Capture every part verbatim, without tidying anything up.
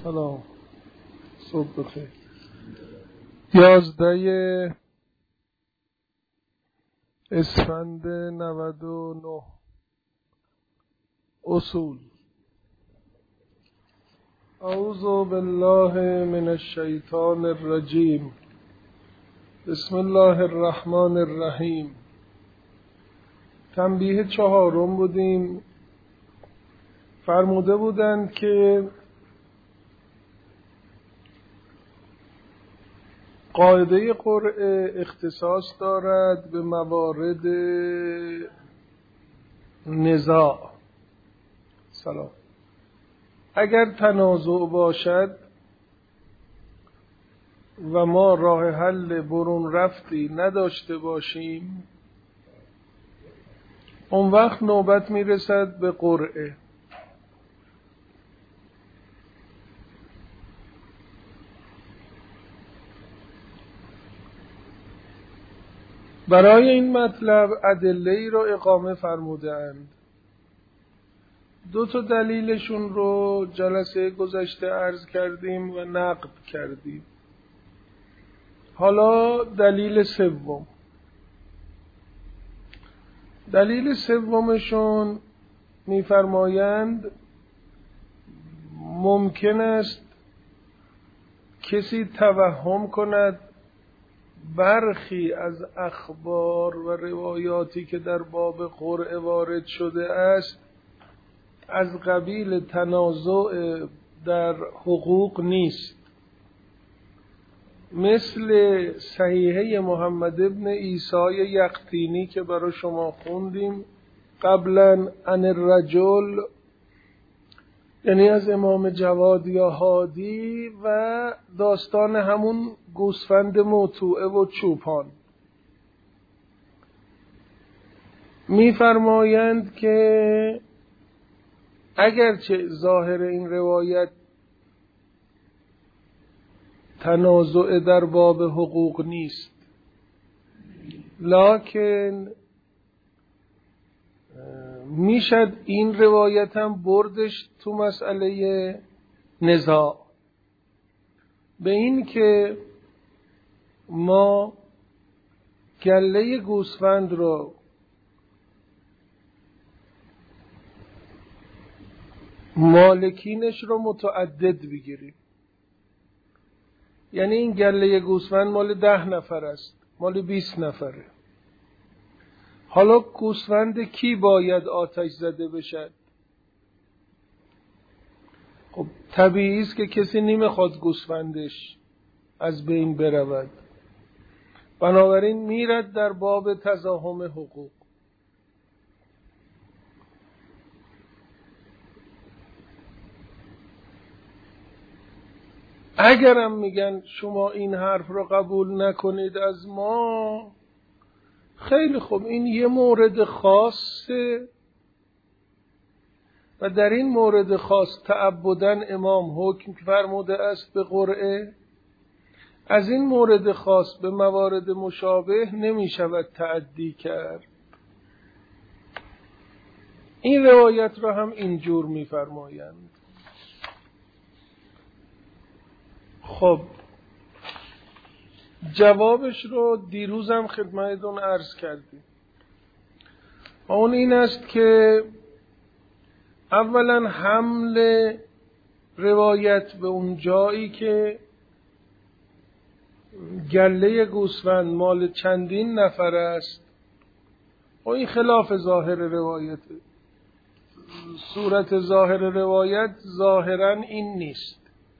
سلام، صبح بخیر. یازده اسفند نود و نه. اصول. اعوذ بالله من الشیطان الرجیم. بسم الله الرحمن الرحیم. تنبیه چهارم بودیم. فرموده بودند که قاعده قرعه اختصاص دارد به موارد نزاع. سلام. اگر تنازع باشد و ما راه حل برون رفتی نداشته باشیم، اون وقت نوبت میرسد به قرعه. برای این مطلب ادله‌ای را اقامه فرمودند. دو تا دلیلشون رو جلسه گذشته عرض کردیم و نقد کردیم. حالا دلیل سوم. دلیل سومشون میفرمایند ممکن است کسی توهم کند برخی از اخبار و روایاتی که در باب قرعه وارد شده است از قبیل تنازع در حقوق نیست، مثل صحیحه محمد ابن عیسی یقطینی که برای شما خوندیم قبلا، عن الرجل، یعنی از امام جواد یا هادی، و داستان همون گوسفند موطوعه و چوپان. میفرمایند که اگرچه ظاهر این روایت تنازع در باب حقوق نیست، لکن میشد این روایت هم بردش تو مسئله نزاع، به این که ما گله گوسفند رو مالکینش رو متعدد بگیریم. یعنی این گله گوسفند مال ده نفر است، مال بیست نفره. حالا گوسفند کی باید آتش زده بشد؟ خب طبیعی است که کسی نمیخواد گوسفندش از بین برود، بنابراین میرد در باب تزاحم حقوق. اگرم میگن شما این حرف رو قبول نکنید از ما، خیلی خوب، این یه مورد خاصه و در این مورد خاص تعبداً امام حکم فرموده است به قرعه. از این مورد خاص به موارد مشابه نمی شود تعدی کرد. این روایت را هم اینجور می فرمایند. خب جوابش رو دیروزم خدمتتون عرض کردیم. اون این است که اولا حمل روایت به اون جایی که گله گوسفند مال چندین نفر است، و این خلاف ظاهر روایت. صورت ظاهر روایت ظاهرا این نیست.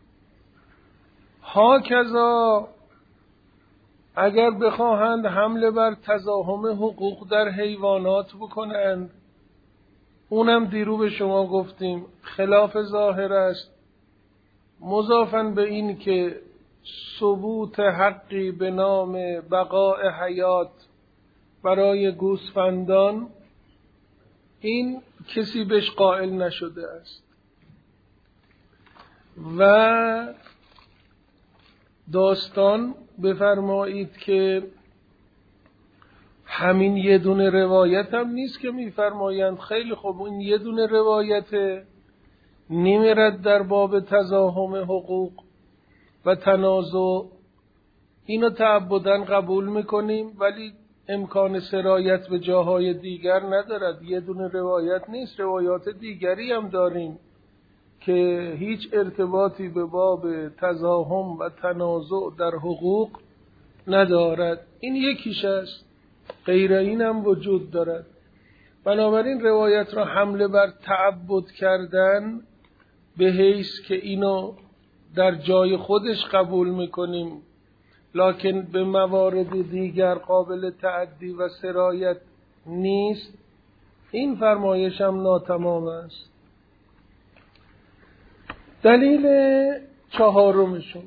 هاکذا اگر بخواهند حمله بر تزاحم حقوق در حیوانات بکنند، اونم دیرو به شما گفتیم خلاف ظاهر است، مضافاً به این که ثبوت حقی به نام بقاء حیات برای گوسفندان این کسی بهش قائل نشده است. و داستان بفرمایید که همین یه دونه روایت هم نیست که میفرمایند خیلی خوب این یه دونه روایته، نمیرد در باب تزاحم حقوق و تنازع. اینو تعبداً قبول میکنیم، ولی امکان سرایت به جاهای دیگر ندارد. یه دونه روایت نیست، روایات دیگری هم داریم که هیچ ارتباطی به باب تزاحم و تنازع در حقوق ندارد. این یکیش است، غیر این هم وجود دارد. بنابراین روایت را حمله بر تعبد کردن به حیث که اینو در جای خودش قبول میکنیم لکن به موارد دیگر قابل تعدی و سرایت نیست، این فرمایش هم ناتمام است. دلیل چهارمشون،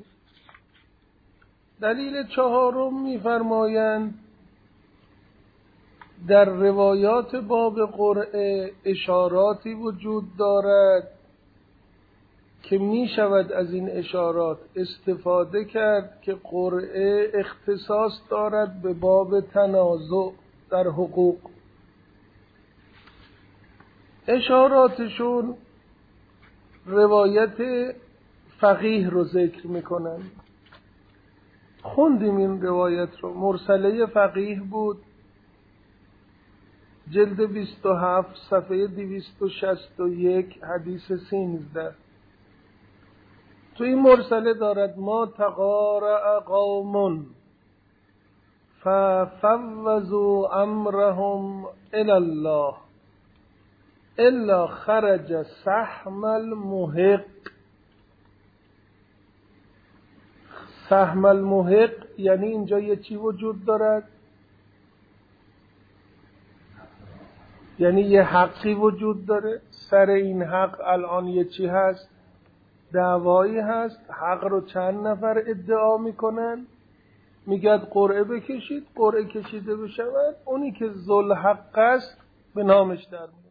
دلیل چهارم میفرمایند در روایات باب قرعه اشاراتی وجود دارد که می شود از این اشارات استفاده کرد که قرعه اختصاص دارد به باب تنازع در حقوق. اشاراتشون روایت فقیه رو ذکر میکنن. خوندیم این روایت رو، مرسله فقیه بود، جلد بیست و هفت صفحه دویست و شصت و یک حدیث سیزده. تو این مرسله دارد ما تقارع قوم ففوضوا امرهم الی الله الا خرج سهم المحق. سهم المحق یعنی اینجا یه چی وجود دارد؟ یعنی یه حقی وجود داره، سر این حق الان یه چی هست؟ دعوایی هست، حق رو چند نفر ادعا میکنن، میگد قرعه بکشید، قرعه کشیده بشود، اونی که ذل حق است به نامش در میاد.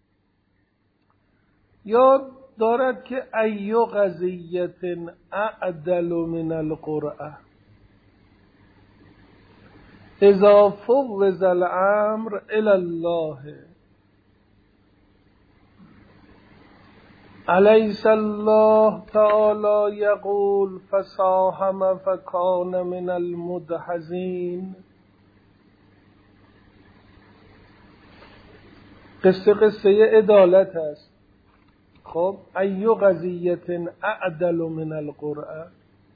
یاد دارد که ایو قضیت اعدل من القرعه اذا فوض الامر الی الله الیس الله تعالی یقول فساهم فکان من المدحضین. قصه قصه عدالت است. خب ایو قضیت اعدل من القرعه.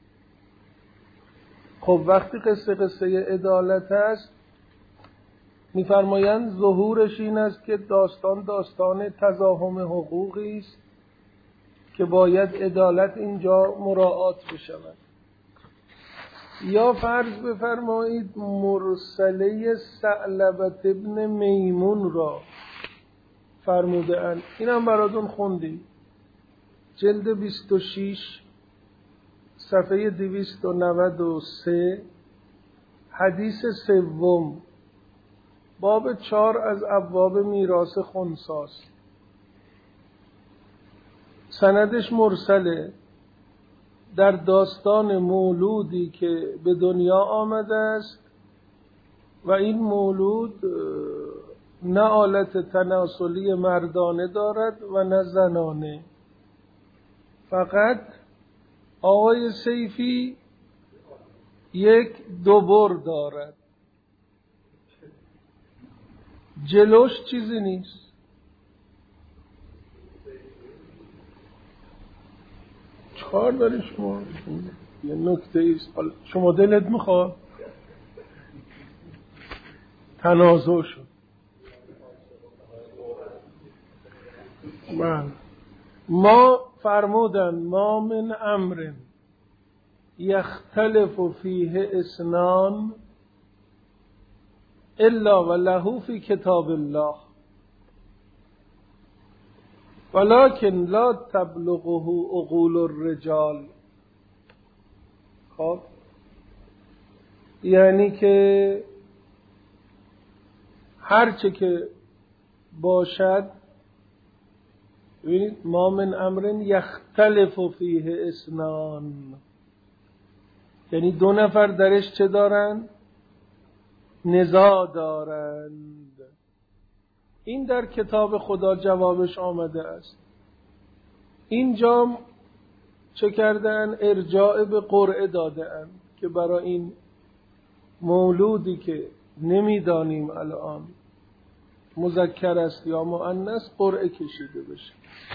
خب وقتی قصه قصه عدالت است میفرمایند ظهورش این است که داستان داستان تزاحم حقوقی است که باید عدالت اینجا مراعات بشود. یا فرض بفرمایید مرسله ثعلبة ابن میمون را فرموده اند، این هم براتون خوندیم، جلد بیست و شش صفحه دویست و نود و سه حدیث سوم، باب چار از ابواب میراث خنثیست. سندش مرسله، در داستان مولودی که به دنیا آمده است و این مولود نه آلت تناسلی مردانه دارد و نه زنانه، فقط آقای سیفی یک دوبر دارد، جلوش چیزی نیست. چهار داری شما یه نکته ایست، شما دلت میخواد تنازع شد. من ما فرمودن ما من امر یختلف فیه اثنان الا وله فی کتاب الله ولکن لا تبلغه عقول الرجال. خب یعنی که هرچه که باشد، ببینید ما من امر یختلف فیه اثنان، یعنی دو نفر درش چه دارن؟ نزاع دارند. این در کتاب خدا جوابش آمده است. اینجا چه کردن؟ ارجاع به قرعه دادن که برای این مولودی که نمیدانیم الان مذکر است یا مؤنث قرعه کشیده بشه.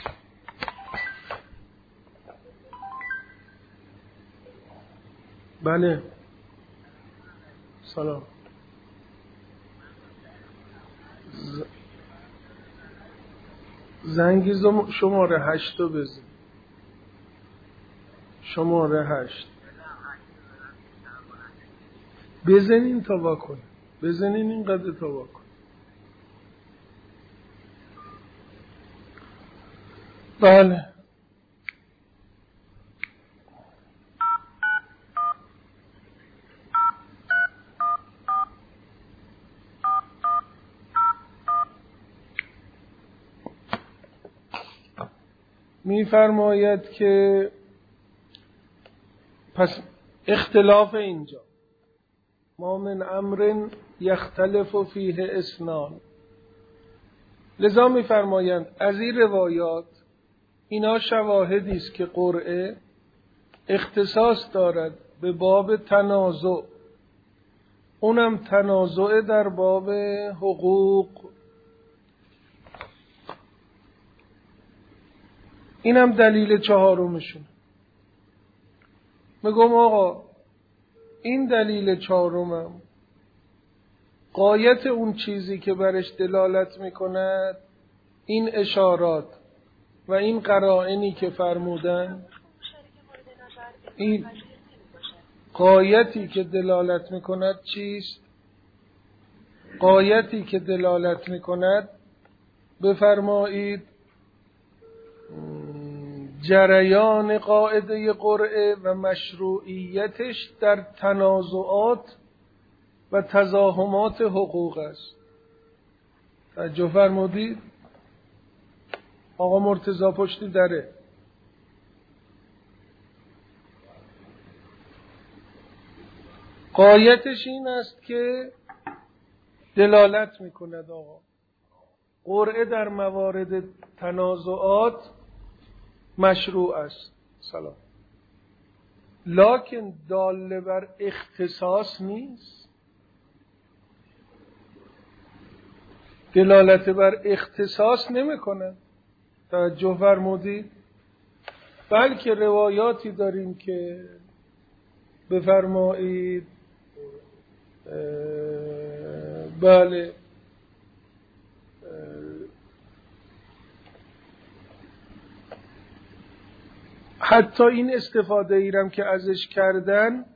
بله سلام. ز... زنگیز شماره هشت رو بزن. شماره هشت بزنین تا واکن. بزنین اینقدر تا واکن. بله می‌فرماید که پس اختلاف اینجا ما من امر یختلف فیه اثنان، لذا می‌فرمایند از این روایات اینا شواهدی است که قرعه اختصاص دارد به باب تنازع، اونم تنازع در باب حقوق. اینم دلیل چهارمشون. میگم آقا این دلیل چهارمم غایت اون چیزی که برش دلالت میکند این اشارات و این قرائنی که فرمودن، این غایتی که دلالت میکند چیست؟ غایتی که دلالت میکند بفرمایید جریان قاعده قرعه و مشروعیتش در تنازعات و تزاحمات حقوق است. توجه فرمودید؟ آقا مرتضی پشتی دره. غایتش این است که دلالت میکند آقا قرعه در موارد تنازعات مشروع است. سلام. لکن دال بر اختصاص نیست، دلالت بر اختصاص نمیکنه. توجه فرمودید؟ بلکه روایاتی داریم که بفرمایید بله حتی این استفاده ایرم که ازش کردن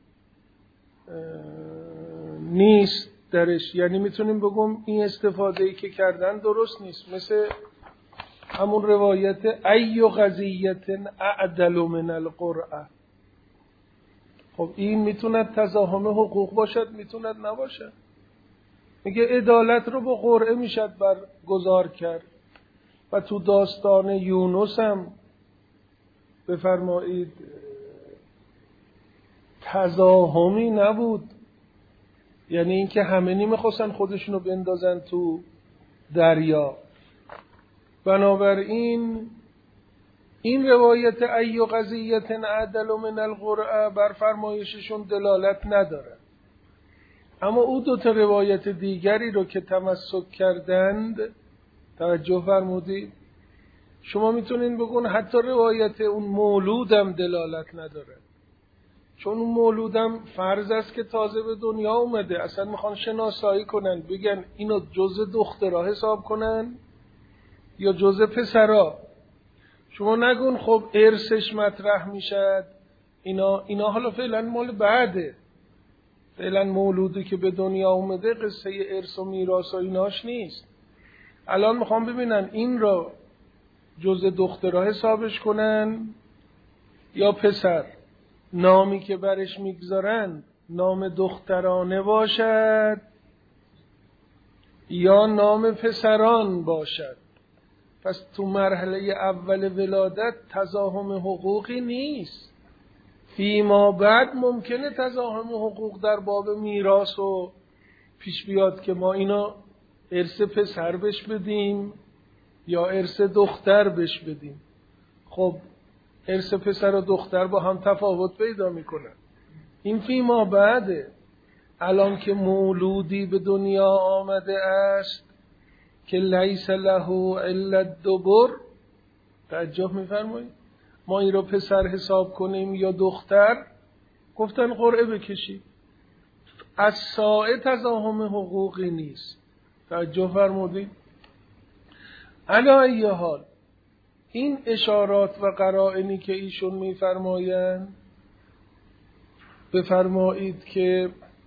نیست درش، یعنی میتونیم بگم این استفاده ای که کردن درست نیست، مثل همون روایت ای قضیت اعدل من القرعه. خب این میتوند تزاحم حقوق باشد، میتوند نباشد. میگه عدالت رو با قرعه میشد برگزار کرد و تو داستان یونس هم بفرمایید تزاحمی نبود، یعنی اینکه همه نمیخواستن خودشونو بندازن تو دریا. بنابراین این روایت ای قضیت عدل من القرعه بر فرمایششون دلالت نداره. اما او دو تا روایت دیگری رو که تمسک کردند، توجه فرمودید، شما میتونین بگون حتی روایت اون مولودم دلالت نداره، چون اون مولودم فرض است که تازه به دنیا اومده، اصلا میخوان شناسایی کنن بگن اینو جزء دخترها حساب کنن یا جزء پسرها. شما نگون خب ارثش مطرح میشد، اینا اینا حالا فعلا مال بعده، فعلا مولودی که به دنیا اومده قصه ارث و میراث و ایناش نیست. الان میخوام ببینن این را جزء دخترها حسابش کنن یا پسر، نامی که برش میگذارن نام دخترانه باشد یا نام پسران باشد. پس تو مرحله اول ولادت تزاحم حقوقی نیست. فیما بعد ممکنه تزاحم حقوق در باب میراث و پیش بیاد که ما اینا ارث پسر بش بدیم یا ارث دختر بش بدیم. خب ارث پسر و دختر با هم تفاوت پیدا میکنن. این فیما بعده. الان که مولودی به دنیا آمده است که لیس له الا الدبر، تعجب میفرمایید ما این رو پسر حساب کنیم یا دختر؟ گفتن قرعه بکشید. از ساعه تزاحم حقوقی نیست. تعجب فرمودید. علی ای حال این اشارات و قرائنی که ایشون میفرمایند، بفرمایید که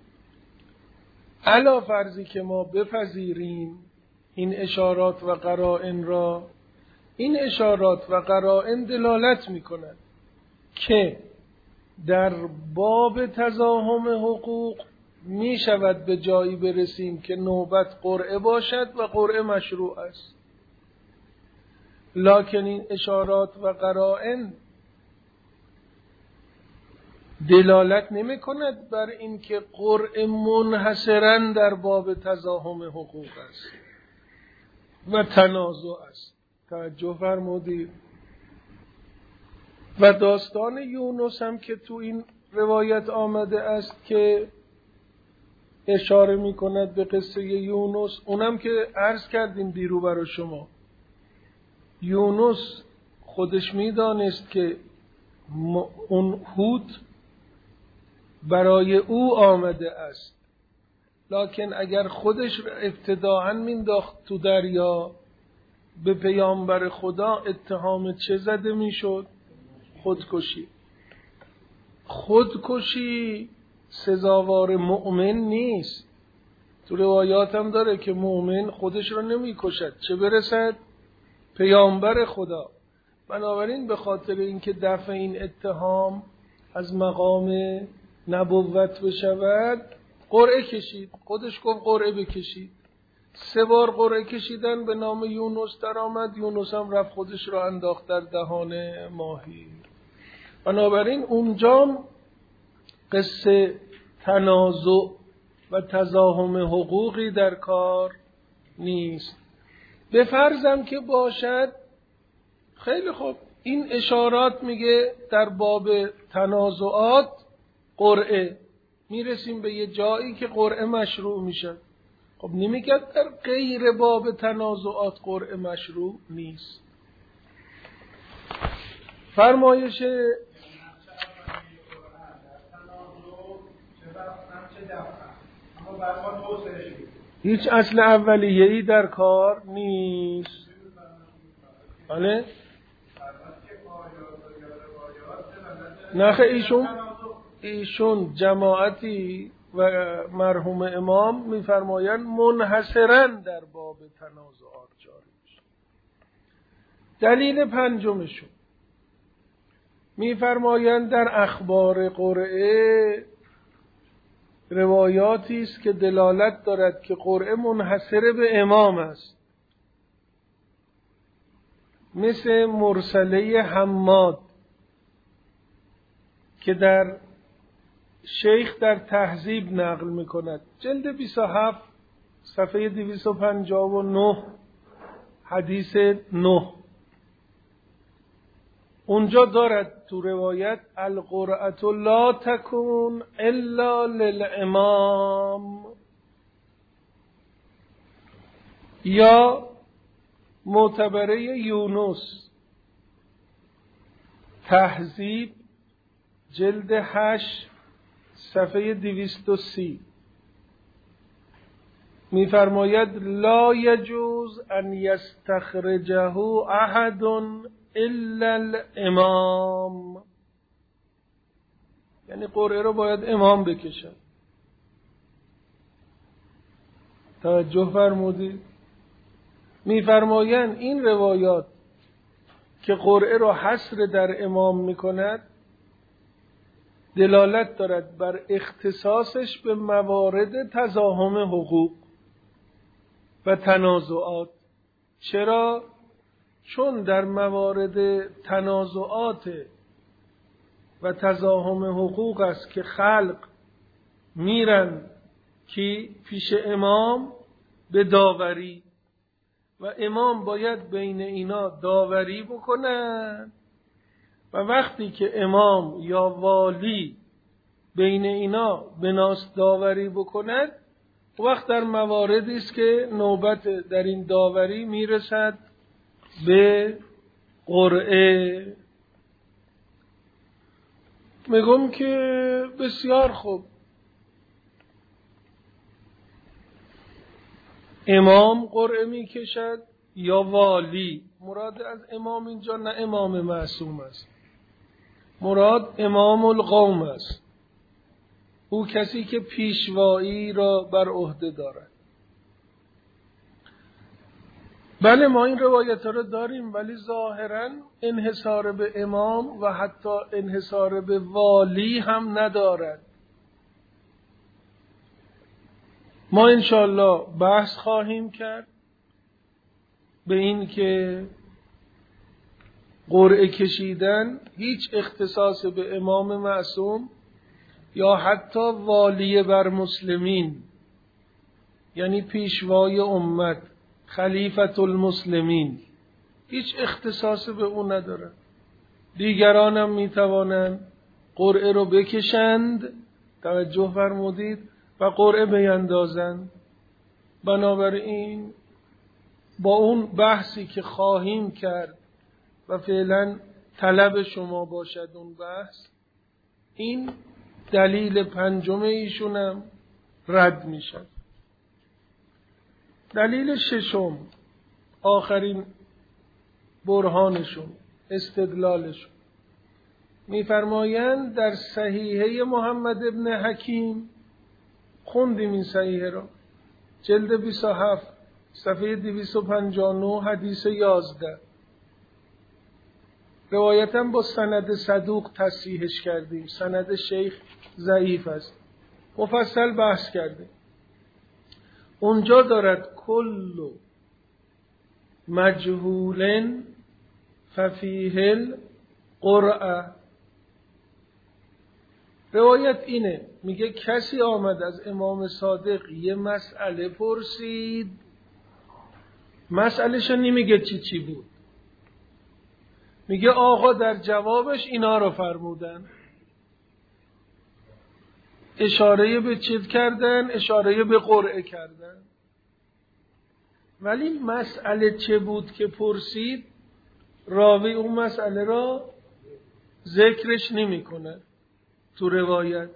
علا فرضی که ما بپذیریم این اشارات و قرائن را، این اشارات و قرائن دلالت میکنند که در باب تزاحم حقوق می شود به جایی برسیم که نوبت قرعه باشد و قرعه مشروع است. لکن این اشارات و قرائن دلالت نمی کند بر این که قرعه منحصراً در باب تزاحم حقوق است و تنازع است. توجه فرمودید. و داستان یونس هم که تو این روایت آمده است که اشاره می کند به قصه یونس، اونم که عرض کردیم دیرو برای شما. یونس خودش می دانست که اون حوت برای او آمده است، لکن اگر خودش ابتداعاً مینداخت تو دریا، به پیامبر خدا اتهام چه زده میشد؟ خودکشی. خودکشی سزاوار مؤمن نیست. تو روایات هم داره که مؤمن خودش رو نمی کشد، چه برسد پیامبر خدا. بنابراین به خاطر اینکه دفع این اتهام از مقام نبوت بشود، قرعه کشید. خودش گفت قرعه بکشید. سه بار قرعه کشیدن، به نام یونس در آمد. یونس هم رفت خودش رو انداخت در دهان ماهی. بنابراین اونجا قصه تنازع و تزاحم حقوقی در کار نیست. به فرضم که باشد، خیلی خوب، این اشارات میگه در باب تنازعات قرعه، میرسیم به یه جایی که قرعه مشروع میشه. خب نمیگه در غیر باب تنازعات قرعه مشروع نیست. فرمایش هیچ اصل اولیه‌ای در کار نیست. بله؟ نخه ایشون ایشون جماعتی و مرحوم امام میفرمایند منحصراً در باب تنازعات جاری میشه. دلیل پنجمشون میفرمایند در اخبار قرعه روایاتی است که دلالت دارد که قرعه منحصر به امام است، مثل مرسله حماد که در شیخ در تهذیب نقل میکند، جلد بیست و هفت صفحه دویست و پنجاه و نه حدیث نه. اونجا دارد تو روایت القرعة لا تکون الا للامام. یا معتبره یونس تهذیب جلد هشت صفحه دویست و سی میفرماید لا یجوز ان یستخرجه احد الا الامام، یعنی قرعه رو باید امام بکشد. توجه فرمودید. میفرمایند این روایات که قرعه رو حصر در امام میکند دلالت دارد بر اختصاصش به موارد تزاحم حقوق و تنازعات. چرا؟ چون در موارد تنازعات و تزاحم حقوق است که خلق میرن که پیش امام به داوری و امام باید بین اینا داوری بکنن و وقتی که امام یا والی بین اینا بناس داوری بکند، وقت در مواردی است که نوبت در این داوری میرسد به قرعه. میگم که بسیار خوب، امام قرعه میکشد یا والی. مراد از امام اینجا نه امام معصوم است، مراد امام القوم است، او کسی که پیشوایی را بر عهده دارد. بله ما این روایت ها را داریم، ولی ظاهرا انحصار به امام و حتی انحصار به والی هم ندارد. ما انشاءالله بحث خواهیم کرد به این که قرعه کشیدن هیچ اختصاص به امام معصوم یا حتی والی بر مسلمین، یعنی پیشوای امت، خلیفت المسلمین، هیچ اختصاص به او ندارد. دیگران هم میتوانند قرعه رو بکشند، توجه فرمودید، و قرعه بیندازند. بنابراین با اون بحثی که خواهیم کرد و فعلا طلب شما باشد اون بحث، این دلیل پنجم ایشونم رد می شد. دلیل ششم، آخرین برهانشون، استدلالشون، میفرمایند در صحیحه محمد ابن حکیم، خوندیم این صحیحه را، جلد بیست و هفت صفحه دویست و پنجاه و نه حدیث یازده، روایتا با سند صدوق تصحیحش کردیم، سند شیخ ضعیف است، مفصل بحث کردیم. اونجا دارد کل مجهول ففیه القرعه. روایت اینه، میگه کسی آمد از امام صادق یه مسئله پرسید، مسئلهش نمیگه چی چی بود، میگه آقا در جوابش اینا رو فرمودن. اشاره به چیز کردن، اشاره به قرعه کردن، ولی مسئله چه بود که پرسید راوی اون مسئله را ذکرش نمی کنه تو روایت،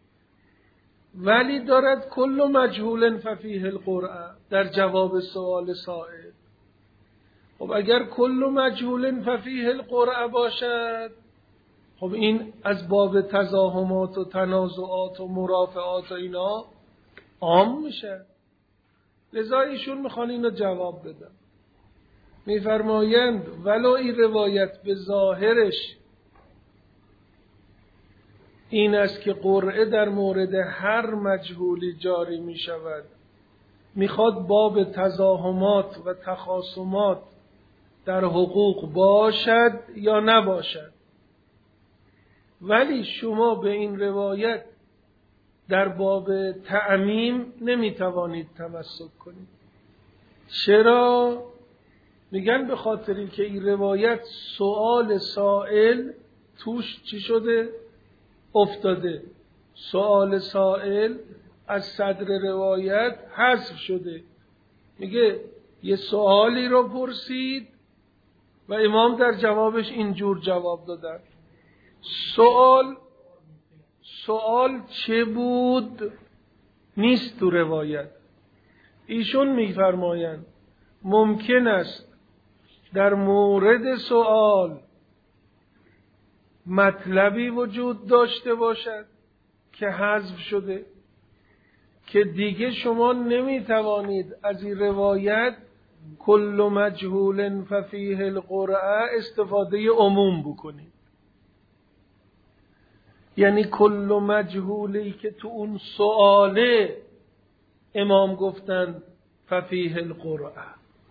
ولی دارد کل مجهول ففیه القرعه در جواب سوال سائل. خب اگر کل مجهول ففیه القرعه باشد، خب این از باب تزاحمات و تنازعات و مرافعات و اینا عام میشه. لذا ایشون میخوان اینو جواب بدن. میفرمایند ولو این روایت به ظاهرش این است که قرعه در مورد هر مجهولی جاری میشود، میخواد باب تزاحمات و تخاصمات در حقوق باشد یا نباشد، ولی شما به این روایت در باب تعمیم نمیتوانید تمسک کنید. چرا؟ میگن به خاطری که این روایت سؤال سائل توش چی شده؟ افتاده. سؤال سائل از صدر روایت حذف شده. میگه یه سؤالی رو پرسید و امام در جوابش اینجور جواب دادن. سؤال سؤال چه بود نیست تو روایت. ایشون میفرمایند ممکن است در مورد سؤال مطلبی وجود داشته باشد که حذف شده، که دیگه شما نمیتوانید از این روایت کل مجهول ففیه القرعه استفاده عموم بکنید. یعنی کل مجهولی که تو اون سؤاله امام گفتن ففیه القرعه،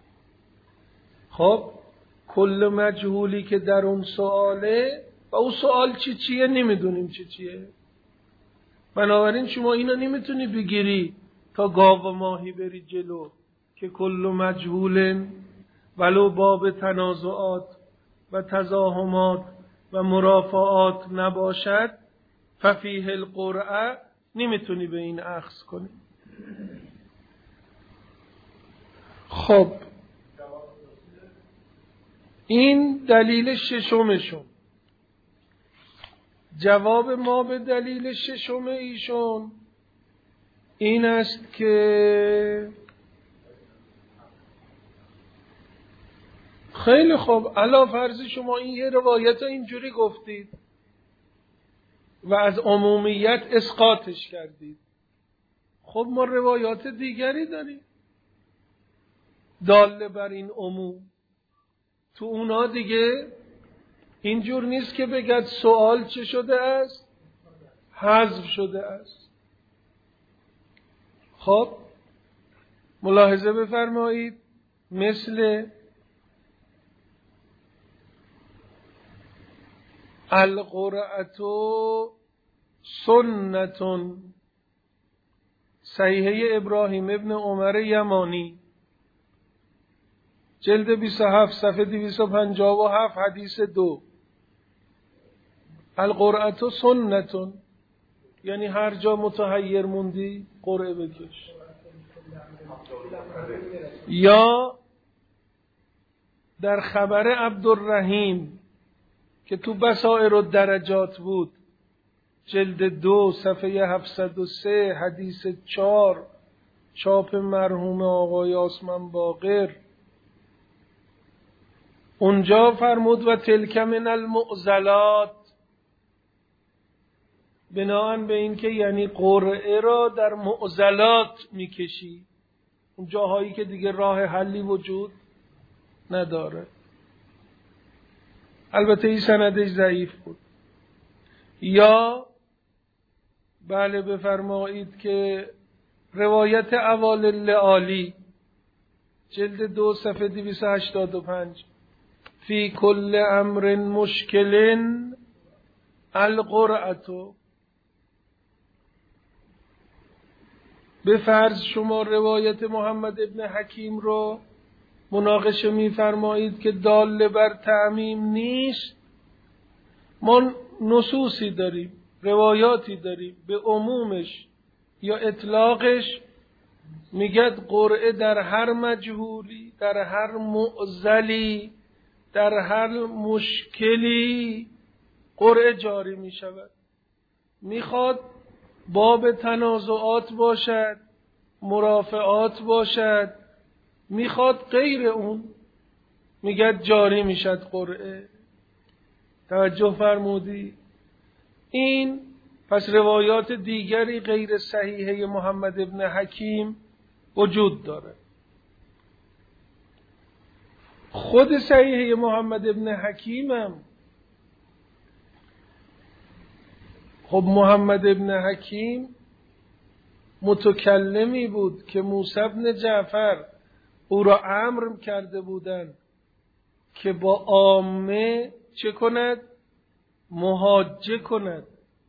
خب کل مجهولی که در اون سؤاله و اون سؤال چی چیه نمیدونیم چی چیه، بنابراین شما اینو نمیتونی بگیری تا گاو و ماهی بری جلو که کل مجهول ولو باب تنازعات و تزاحمات و مرافعات نباشد ففیه القرعه، نمیتونی به این اخذ کنی. خب این دلیل ششمشون. جواب ما به دلیل ششم ایشون این است که خیلی خوب، علا فرض شما این یه روایت اینجوری گفتید و از عمومیت اسقاطش کردید. خب ما روایات دیگری داریم داله بر این عموم. تو اونا دیگه اینجور نیست که بگد سوال چه شده است؟ حذف شده است. خب ملاحظه بفرمایید، مثل القرعة سنتون، صحیحه ابراهیم ابن عمر یمانی، جلد بیست و هفت صفحه دویست و پنجاه و هفت حدیث دو. القرعة سنتون یعنی هر جا متحیر موندی قرعه بکش. یا در خبر عبدالرحیم که تو بصائر الدرجات بود، جلد دو صفحه هفتصد و سه حدیث چار، چاپ مرحوم آقای آسمان باقر، اونجا فرمود و تلک من المعضلات، بناهن به این که یعنی قرعه را در معضلات میکشی، اون جاهایی که دیگه راه حلی وجود نداره. البته این سندش ضعیف بود. یا بله بفرمایید که روایت اوال لعالی، جلد دو صفحه دویست و هشتاد و پنج، فی کل امر مشکل القرعة. به فرض شما روایت محمد ابن حکیم رو مناقشه می‌فرمایید که دال بر تعمیم نیست. ما نصوصی داریم، روایاتی داریم به عمومش یا اطلاقش میگد قرعه در هر مجهولی، در هر معضلی، در هر مشکلی قرعه جاری می شود. میخواد باب تنازعات باشد، مرافعات باشد، میخواد غیر اون، میگه جاری میشد قرعه. توجه فرمودی؟ این پس روایات دیگری غیر صحیحه محمد ابن حکیم وجود داره. خود صحیحه محمد ابن حکیم هم، خب محمد ابن حکیم متکلمی بود که موسی بن جعفر او را امر کرده بودند که با عامه چه کند؟ محاجه کند.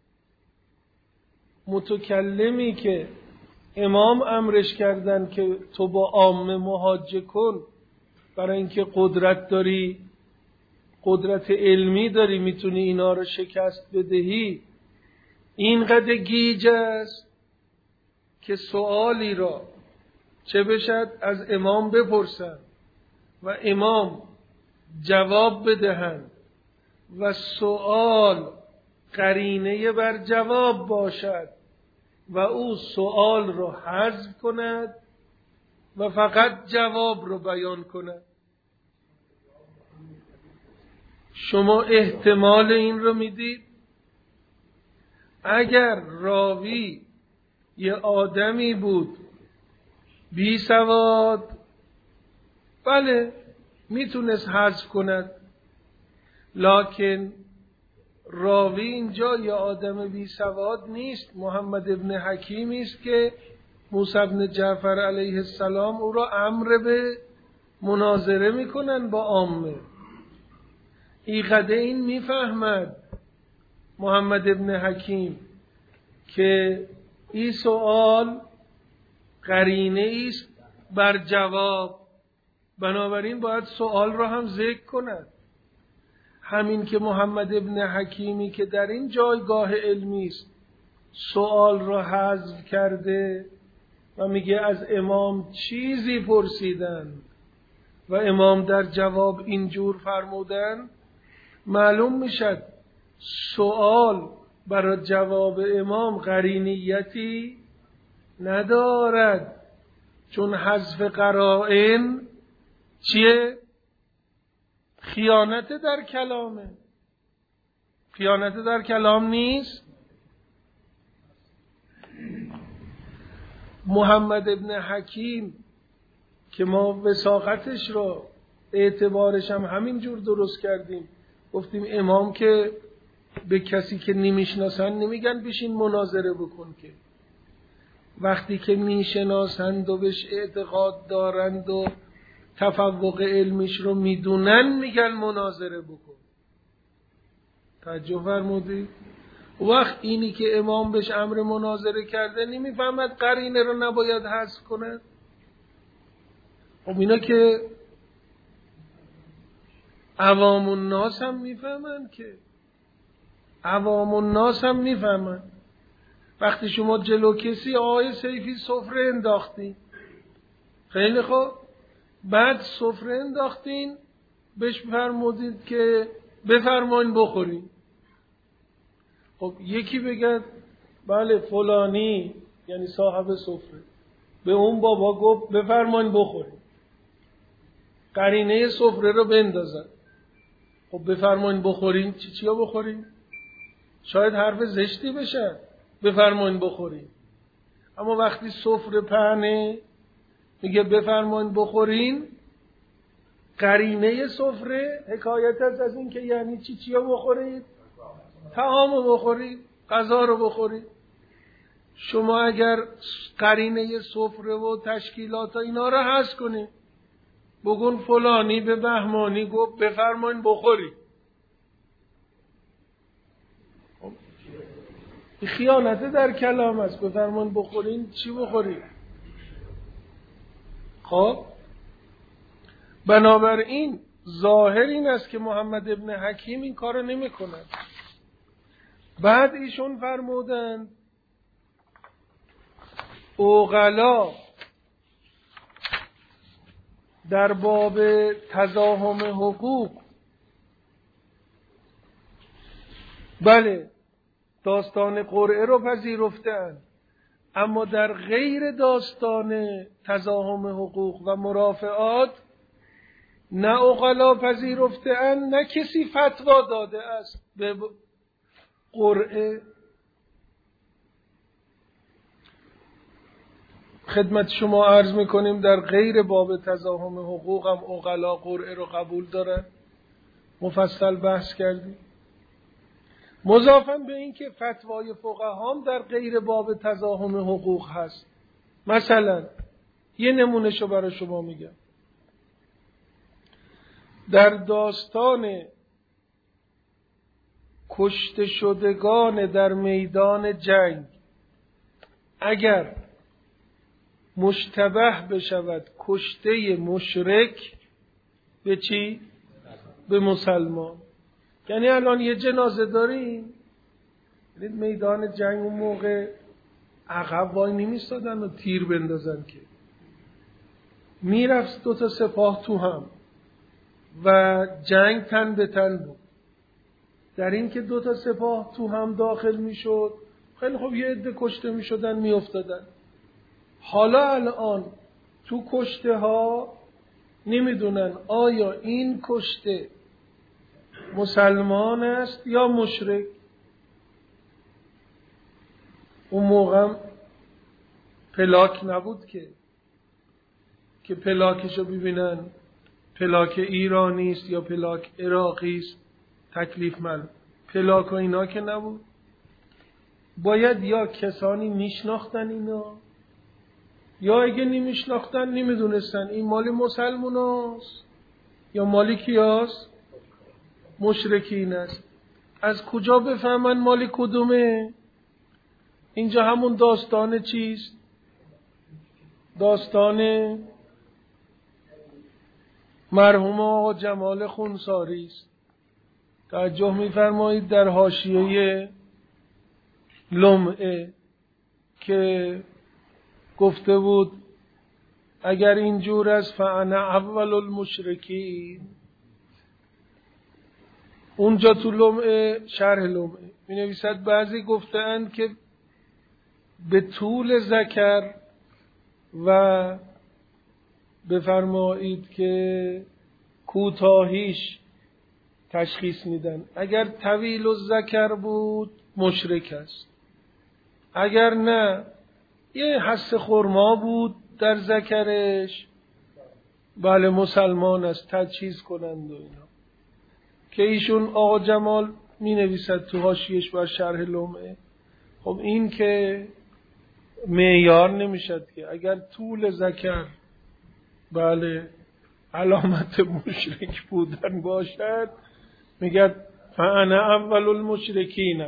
متکلمی که امام امرش کردن که تو با عامه محاجه کن، برای اینکه قدرت داری، قدرت علمی داری، میتونی اینا رو شکست بدهی، اینقدر گیج است که سؤالی را چه بشد از امام بپرسند و امام جواب بدهند و سؤال قرینه بر جواب باشد و او سؤال رو حذف کند و فقط جواب رو بیان کند. شما احتمال این رو میدید؟ اگر راوی یه آدمی بود بی سواد، بله میتونست حذف کند، لکن راوی اینجا یه آدم بی سواد نیست، محمد ابن حکیمی است که موسی بن جعفر علیه السلام او را امر به مناظره میکنن با عامه. ایقده این میفهمد محمد ابن حکیم که این سوال قرینه است بر جواب، بنابراین باید سوال را هم ذکر کند. همین که محمد ابن حکیمی که در این جایگاه علمی است سوال را حذف کرده و میگه از امام چیزی پرسیدن و امام در جواب اینجور فرمودن، معلوم میشد سوال برای جواب امام قرینیتی ندارد، چون حذف قرائن چیه؟ خیانت در کلامه. خیانت در کلام نیست. محمد ابن حکیم که ما وثاقتش رو اعتبارش هم همین جور درست کردیم، گفتیم امام که به کسی که نمیشناسن نمیگن بشین مناظره بکن، که وقتی که میشناسند و بهش اعتقاد دارند و تفوق علمیش رو میدونن میگن مناظره بکن. توجه فرمودید؟ وقت اینی که امام بهش امر مناظره کرده نمیفهمد قرینه رو نباید حذف کنه. خب اینا که عوام الناس هم میفهمن، که عوام الناس هم میفهمن. وقتی شما جلو کسی آقای سیفی سفره انداختین، خیلی خوب، بعد سفره انداختین بهش فرمودید که بفرمایین بخورین. خب یکی بگه بله فلانی یعنی صاحب سفره به اون بابا گفت بفرمایین بخورین، قرینه سفره رو بندازن. خب بفرمایین بخورین چی چیا بخورین؟ شاید حرف زشتی بشه بفرمایین بخورین، اما وقتی سفره پهنه میگه بفرمایین بخورین، قرینه سفره حکایت از از این که یعنی چی چیا بخورید؟ طعام رو بخورید، غذا رو بخورید. شما اگر قرینه سفره و تشکیلات و اینا رو حذف کنید، بگون فلانی به بهمانی گفت بفرمایین بخورید، خیانت در کلام است. بفرمایین بخورین چی بخورید؟ خب بنابراین ظاهر این است که محمد ابن حکیم این کارو نمی کند. بعد ایشون فرمودند عقلا در باب تزاحم حقوق بله داستان قرعه رو پذیرفتند، اما در غیر داستان تزاحم حقوق و مرافعات نه عقلا پذیرفتند نه کسی فتوا داده است به قرعه. خدمت شما عرض میکنیم در غیر باب تزاحم حقوق هم عقلا قرعه رو قبول دارن، مفصل بحث کردیم. مضافاً به این که فتوای فقها هم در غیر باب تزاحم حقوق هست. مثلا یه نمونهشو برای شما میگم. در داستان کشته شدگان در میدان جنگ اگر مشتبه بشود کشته مشرک به چی؟ به مسلمان. یعنی الان یه جنازه داریم، میدان جنگ اون موقع عقب وای نمیستادن و تیر بندازن، که میرفت دو تا سپاه تو هم و جنگ تن به تن بود. در این که دو تا سپاه تو هم داخل میشد، خیلی خوب یه عده کشته میشدن میافتادن. حالا الان تو کشته ها نمیدونن آیا این کشته مسلمان است یا مشرک. اون موقع پلاک نبود که که پلاکشو ببینن پلاک ایرانی است یا پلاک عراقی است تکلیف من. پلاک و اینا که نبود. باید یا کسانی میشناختن اینا، یا اگه نمیشناختن نمیدونستن این مال مسلماناست یا مالی کیاست؟ مشرکین است. از کجا بفهمن مال کدومه؟ اینجا همون داستان چیست؟ داستان مرحوم آقا جمال خونساری است توجه می‌فرمایید در حاشیه لمعه که گفته بود اگر اینجور است فانا اول المشرکین، اونجا تو لمعه شرح لمعه می نویسد بعضی گفتند که به طول ذکر و بفرمایید که کوتاهیش تشخیص میدن. اگر طویل الذکر بود مشرک است، اگر نه یه حس خرما بود در ذکرش بله مسلمان است، تجهیز کنند و اینا که ایشون آقا جمال می نویسد تو حاشیه‌اش بر شرح لمعه. خب این که معیار نمیشد که اگر طول ذکر بله علامت مشرک بودن باشد میگه فانا اول المشرکین.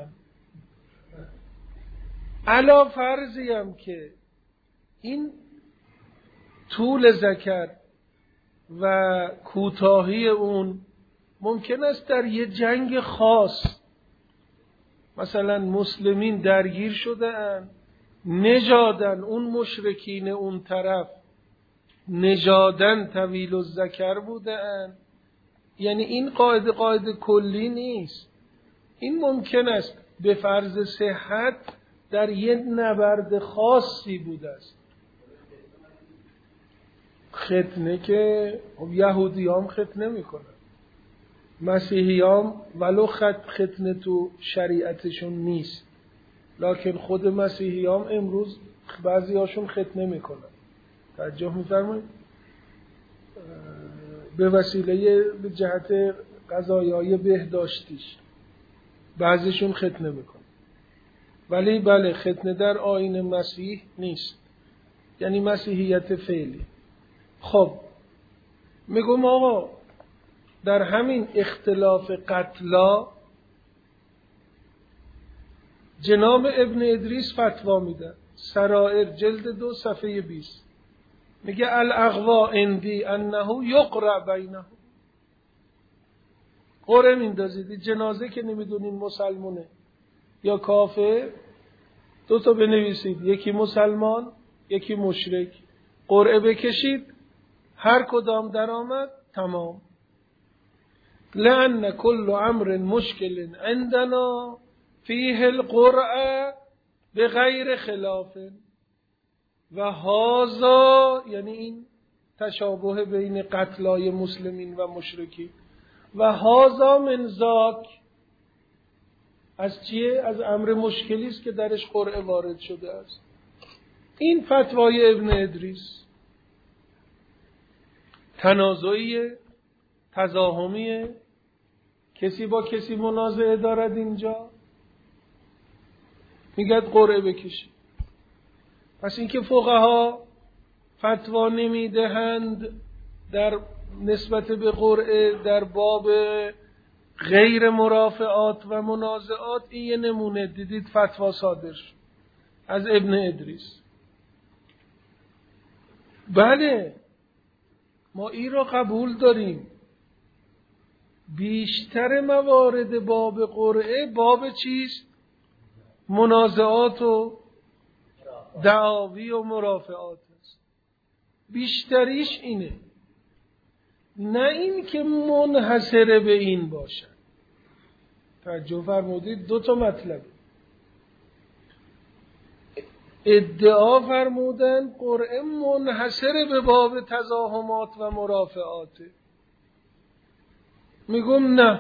علا فرضیم که این طول ذکر و کوتاهی اون ممکن است در یه جنگ خاص مثلا مسلمین درگیر شدن نژادن اون مشرکین اون طرف نژادن طویل الذکر بودن، یعنی این قاعده قاعده کلی نیست. این ممکن است به فرض صحت در یه نبرد خاصی بوده است. ختنه که یهودی هم ختنه میکنن، مسیحی هم ولو خط ختنه تو شریعتشون نیست، لکن خود مسیحی هم امروز بعضی هاشون ختنه میکنن. توجه میفرمایید؟ به وسیله به جهت قضایای بهداشتیش بعضیشون ختنه میکنن، ولی بله ختنه در آیین مسیح نیست، یعنی مسیحیت فعلی. خب میگم آقا در همین اختلاف قتلا جناب ابن ادریس فتوا میده، سرائر جلد دو صفحه بیست، میگه الاغوا اندی انه یقرأ بینه. قرعه میندازید جنازه که نمیدونین مسلمونه یا کافر، دو تا بنویسید، یکی مسلمان یکی مشرک، قرعه بکشید، هر کدام در آمد تمام. لأن كل امر مشکل عندنا فیه القرعه بغیر خلاف و هذا، یعنی این تشابه بین قتلای مسلمین و مشرکین، و هذا من ذاک، از چیه؟ از امر مشکلی است که درش قرعه وارد شده است. این فتوای ابن ادریس تنازعیه، تزاحمیه، کسی با کسی منازعه دارد اینجا، میگه قرعه بکشی. پس اینکه فقها فتوا نمیدهند در نسبت به قرعه در باب غیر مرافعات و منازعات، این یه نمونه دیدید فتوا صادر شد از ابن ادریس. بله ما این را قبول داریم، بیشتر موارد باب قرعه باب چیست؟ منازعات و دعاوی و مرافعات است، بیشتریش اینه، نه این که منحصر به این باشد. توجه فرمودید؟ دو تا مطلب ادعا فرمودن قرعه منحصر به باب تزاحمات و مرافعاته. میگم نه،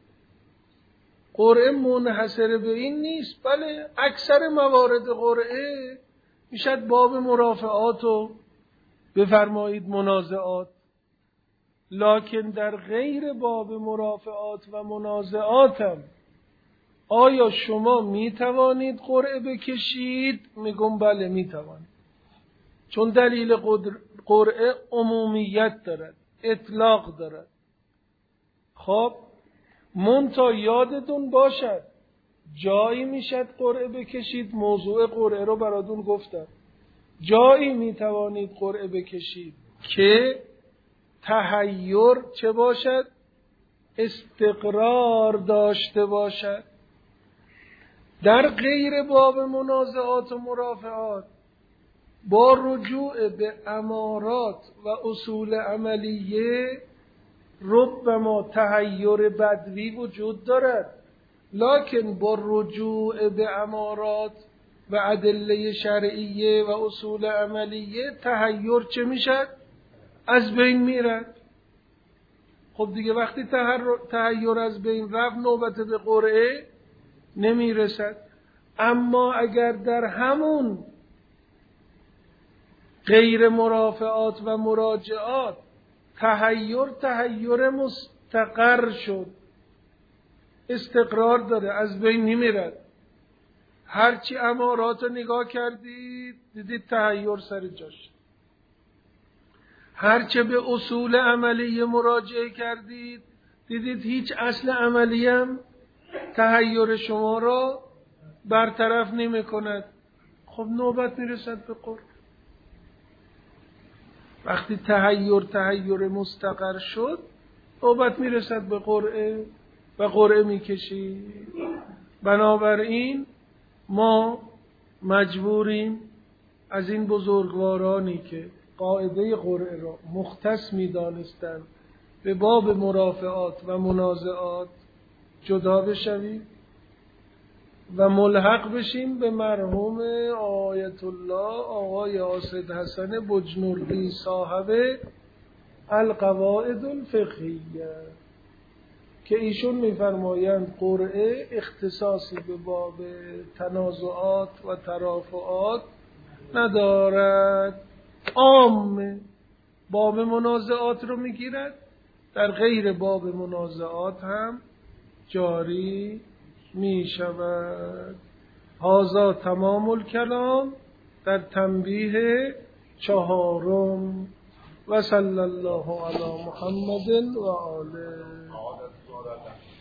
قرعه منحصر به این نیست، بله اکثر موارد قرعه میشد باب مرافعات و بفرمایید منازعات، لکن در غیر باب مرافعات و منازعات هم آیا شما میتوانید قرعه بکشید؟ میگم بله میتوانید، چون دلیل قرعه عمومیت دارد، اطلاق دارد. خب منتها یادتون باشد جایی میشد قرعه بکشید، موضوع قرعه رو براتون گفتم، جایی میتوانید قرعه بکشید که تحیر چه باشد؟ استقرار داشته باشد. در غیر باب منازعات و مرافعات با رجوع به امارات و اصول عملیه ربما تحیر بدوی وجود دارد، لکن با رجوع به امارات و ادله شرعیه و اصول عملیه تحیر چه میشد؟ از بین میرد. خب دیگه وقتی تحیر از بین رفت نوبت به قرعه نمیرسد. اما اگر در همون غیر مرافعات و مراجعات تحیر تحیر مستقر شد، استقرار داره، از بین نمیرد، هرچی امارات رو نگاه کردید دیدید تحیر سر جاش، هرچه به اصول عملی مراجعه کردید دیدید هیچ اصل عملی هم تحیر شما را برطرف نمی کند. خب نوبت میرسد به قرعه. وقتی تحیر تحیر مستقر شد نوبت میرسد به قرعه و قرعه میکشید. بنابراین ما مجبوریم از این بزرگوارانی که قاعده قرعه را مختص می‌دانستند به باب مرافعات و منازعات جدا بشویم و ملحق بشیم به مرحوم آیت الله آقای آصد حسن بجنوردی صاحب القواعد الفقهیه که ایشون می‌فرمایند قرعه اختصاصی به باب تنازعات و ترافعات ندارد، عام باب منازعات رو میگیرد، در غیر باب منازعات هم جاری می شود. هذا تمام الکلام در تنبیه چهارم. و صلی الله علی محمد و آله.